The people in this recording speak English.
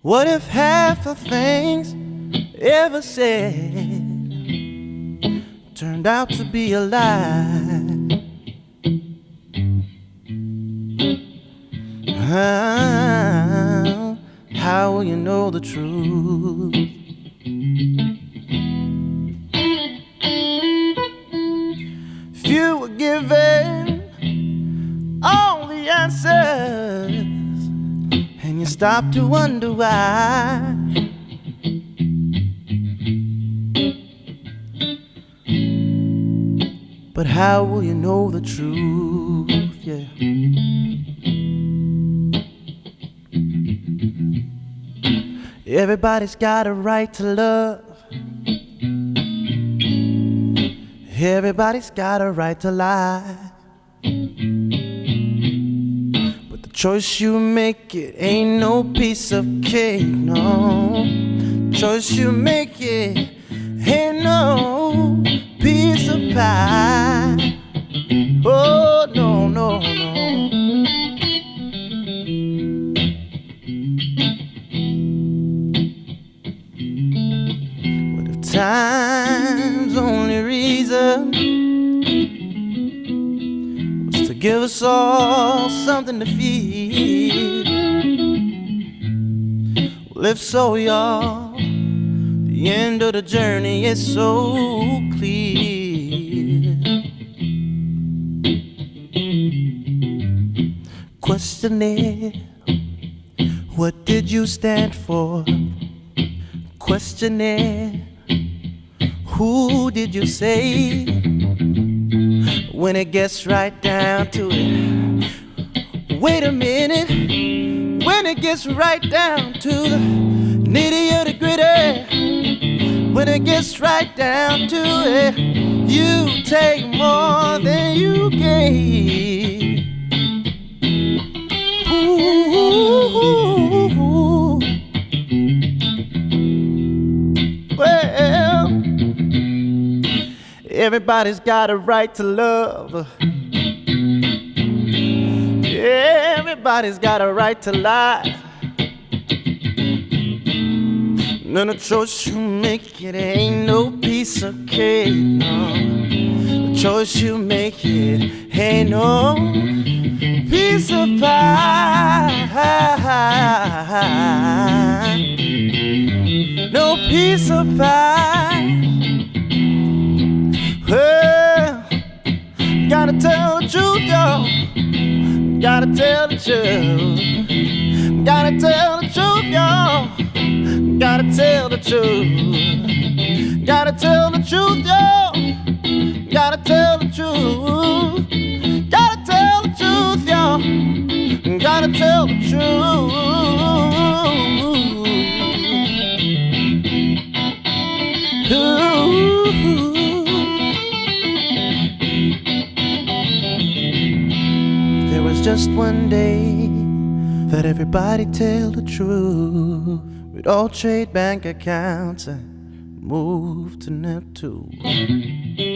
What if half the things ever said turned out to be a lie? How will you know the truth? If you were given all the answers and you stop to wonder why, but how will you know the truth? Yeah. Everybody's got a right to love. Everybody's got a right to lie. But the choice you make, it ain't no piece of cake, no. The choice you make, it ain't no piece of pie. Oh, no, no, no. What if time's only reason was to give us all something to feed? Well, if so, y'all, the end of the journey is so clear. Questionnaire, what did you stand for? Questionnaire, who did you say? When it gets right down to it, wait a minute. When it gets right down to the nitty of the gritty, when it gets right down to it, you take more than you gave. Ooh, well, everybody's got a right to love. Everybody's got a right to lie. None of the choice you make, it ain't no piece of cake, no. The choice you make, it ain't no piece of pie. No piece of pie. Well, gotta tell the truth, y'all. Gotta tell the truth. Gotta tell the truth, y'all. Gotta tell the truth. Gotta tell the truth, y'all. Gotta tell the truth. Gotta tell the truth, y'all. Gotta tell the truth. There was just one day that everybody tell the truth. We'd all trade bank accounts and move to Neptune.